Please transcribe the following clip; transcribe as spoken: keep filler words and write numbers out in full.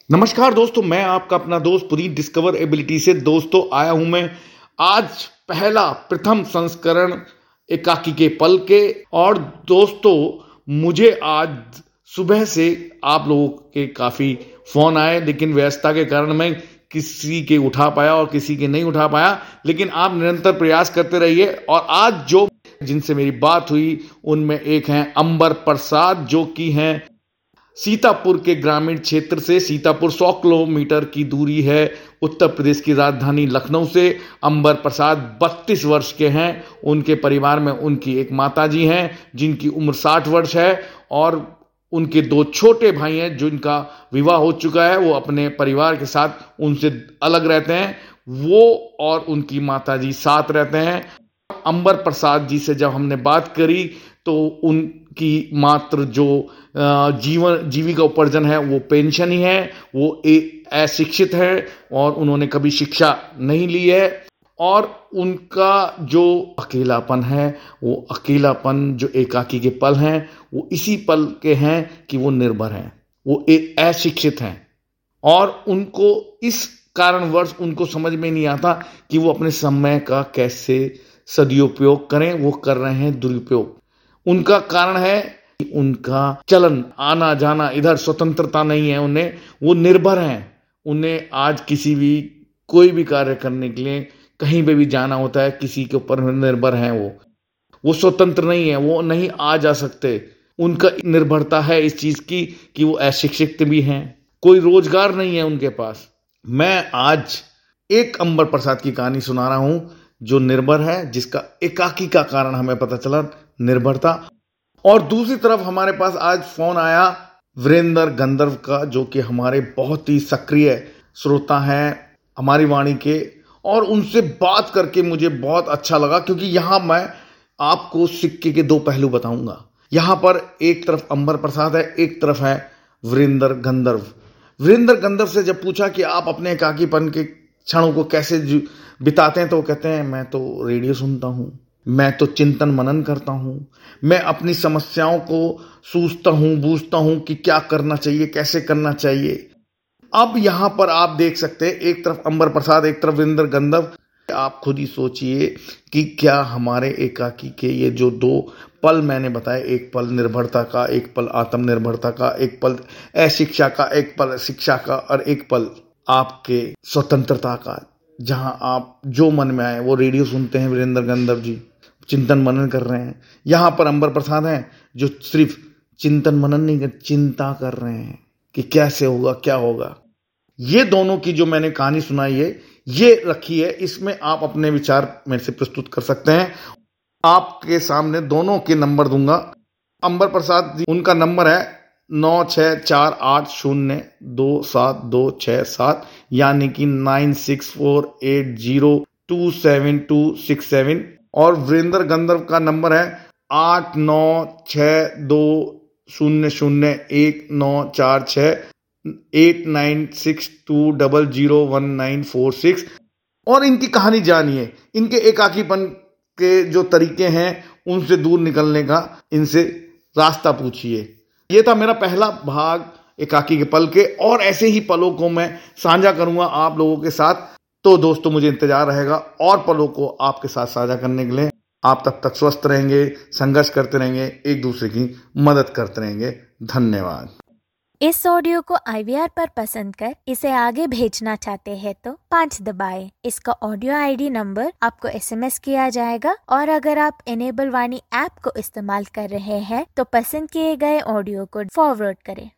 नमस्कार दोस्तों, मैं आपका अपना दोस्त पुनीत डिस्कवर एबिलिटी से दोस्तों आया हूं मैं आज पहला प्रथम संस्करण एकाकी के पल के। और दोस्तों मुझे आज सुबह से आप लोगों के काफी फोन आए, लेकिन व्यस्तता के कारण मैं किसी के उठा पाया और किसी के नहीं उठा पाया। लेकिन आप निरंतर प्रयास करते रहिए। और आज जो जिनसे मेरी बात हुई उनमें एक हैं अंबर प्रसाद, जो कि हैं सीतापुर के ग्रामीण क्षेत्र से। सीतापुर सौ किलोमीटर की दूरी है उत्तर प्रदेश की राजधानी लखनऊ से। अंबर प्रसाद बत्तीस वर्ष के हैं। उनके परिवार में उनकी एक माताजी हैं जिनकी उम्र साठ वर्ष है, और उनके दो छोटे भाई हैं जिनका विवाह हो चुका है। वो अपने परिवार के साथ उनसे अलग रहते हैं। वो और उनकी माताजी साथ रहते हैं। अंबर प्रसाद जी से जब हमने बात करी तो उनकी मात्र जो जीवन जीविका उपार्जन है वो पेंशन ही है। वो अशिक्षित है और उन्होंने कभी शिक्षा नहीं ली है। और उनका जो अकेलापन है, वो अकेलापन जो एकाकी के पल हैं, वो इसी पल के हैं कि वो निर्भर हैं, वो अशिक्षित हैं। और उनको इस कारणवश उनको समझ में नहीं आता कि वो अपने समय का कैसे सदुपयोग करें। वो कर रहे हैं दुरुपयोग। उनका कारण है कि उनका चलन आना जाना, इधर स्वतंत्रता नहीं है उन्हें। वो निर्भर हैं। उन्हें आज किसी भी कोई भी कार्य करने के लिए कहीं पे भी जाना होता है, किसी के ऊपर निर्भर हैं। वो वो स्वतंत्र नहीं है, वो नहीं आ जा सकते। उनका निर्भरता है इस चीज की कि वो अशिक्षित भी हैं, कोई रोजगार नहीं है उनके पास। मैं आज एक अंबर प्रसाद की कहानी सुना रहा हूं जो निर्भर है, जिसका एकाकी का कारण हमें पता चला, निर्भरता। और दूसरी तरफ हमारे पास आज फोन आया वीरेंद्र गंधर्व का, जो कि हमारे बहुत ही सक्रिय श्रोता हैं हमारी वाणी के। और उनसे बात करके मुझे बहुत अच्छा लगा, क्योंकि यहां मैं आपको सिक्के के दो पहलू बताऊंगा। यहां पर एक तरफ अंबर प्रसाद है, एक तरफ है वीरेंद्र गंधर्व। वीरेंद्र गंधर्व से जब पूछा कि आप अपने एकाकीपन के क्षणों को कैसे बिताते हैं, तो वो कहते हैं मैं तो रेडियो सुनता हूं, मैं तो चिंतन मनन करता हूं, मैं अपनी समस्याओं को सूझता हूं, बूझता हूं कि क्या करना चाहिए, कैसे करना चाहिए। अब यहां पर आप देख सकते हैं, एक तरफ अंबर प्रसाद, एक तरफ वीरेंद्र गंधर्व। आप खुद ही सोचिए कि क्या हमारे एकाकी के ये जो दो पल मैंने बताए, एक पल निर्भरता का, एक पल आत्मनिर्भरता का, एक पल अशिक्षा का, एक पल शिक्षा का, और एक पल आपके स्वतंत्रता का, जहां आप जो मन में आए वो रेडियो सुनते हैं। वीरेंद्र गंधर्व जी चिंतन मनन कर रहे हैं। यहां पर अंबर प्रसाद हैं जो सिर्फ चिंतन मनन नहीं कर, चिंता कर रहे हैं कि कैसे होगा, क्या होगा। ये दोनों की जो मैंने कहानी सुनाई है, ये रखी है, इसमें आप अपने विचार मेरे से प्रस्तुत कर सकते हैं। आपके सामने दोनों के नंबर दूंगा। अंबर प्रसाद जी, उनका नंबर है नौ छः चार आठ शून्य दो सात दो छः सात, यानी कि nine six four eight zero two seven two six seven. और वीरेंद्र गंधर्व का नंबर है आठ नौ छः दो शून्य शून्य एक नौ चार छः eight nine six two double zero one nine four six. और इनकी कहानी जानिए, इनके एकाकीपन के जो तरीके हैं उनसे दूर निकलने का, इनसे रास्ता पूछिए। ये था मेरा पहला भाग एकाकी के पल के, और ऐसे ही पलों को मैं साझा करूंगा आप लोगों के साथ। तो दोस्तों मुझे इंतजार रहेगा और पलों को आपके साथ साझा करने के लिए। आप तब तक स्वस्थ रहेंगे, संघर्ष करते रहेंगे, एक दूसरे की मदद करते रहेंगे। धन्यवाद। इस ऑडियो को आई वी आर पर पसंद कर इसे आगे भेजना चाहते हैं तो पाँच दबाएं। इसका ऑडियो आई डी नंबर आपको एस एम एस किया जाएगा। और अगर आप इनेबल वाणी ऐप को इस्तेमाल कर रहे हैं तो पसंद किए गए ऑडियो को फॉरवर्ड करें।